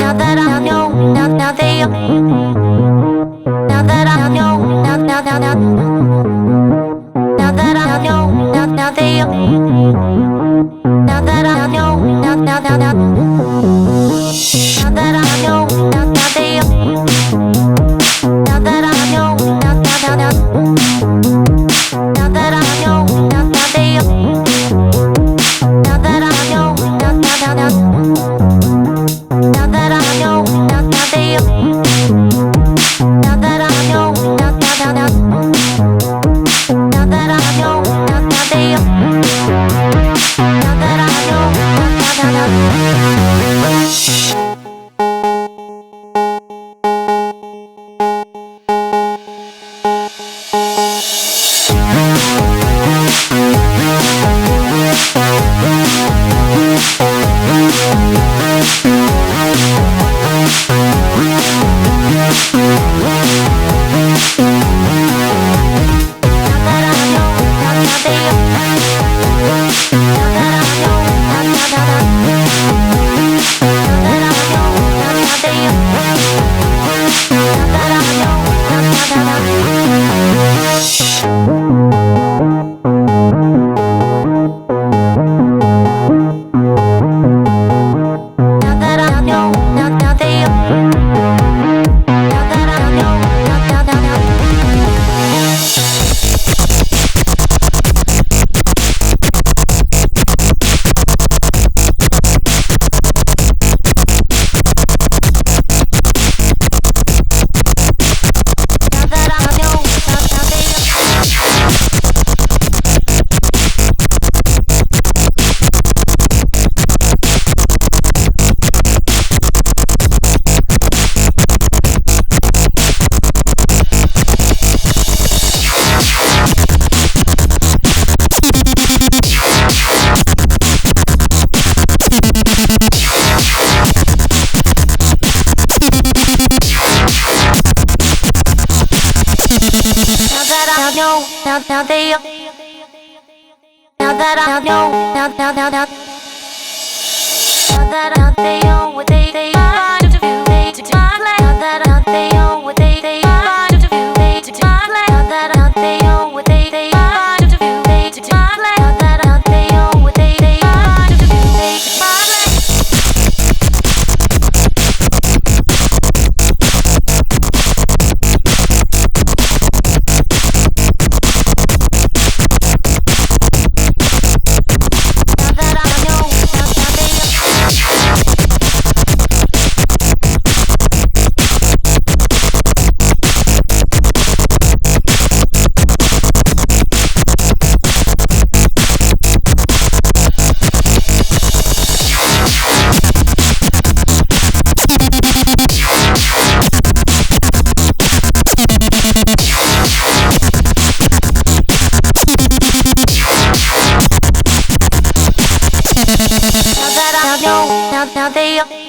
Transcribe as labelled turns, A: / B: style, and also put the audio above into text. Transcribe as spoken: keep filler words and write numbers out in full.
A: now that I know, now now they now that I know, now now now now now that I know, now now they now that I know, now now now now now that I know, now now they now that I know, now now now now now that I know, now now they now that I know, now now now now now that I know, now now they now that I know, now now now now now that I know, now now they now that I know, now now now know, now now they now that I know, now now now now now that I they know what they they want to do, they to do. Now that I they know what they they want to do, they to do. Now that I they know what they they want to do, they to do. Now that I they know what they they want to do, they to do. Now that I know, now now they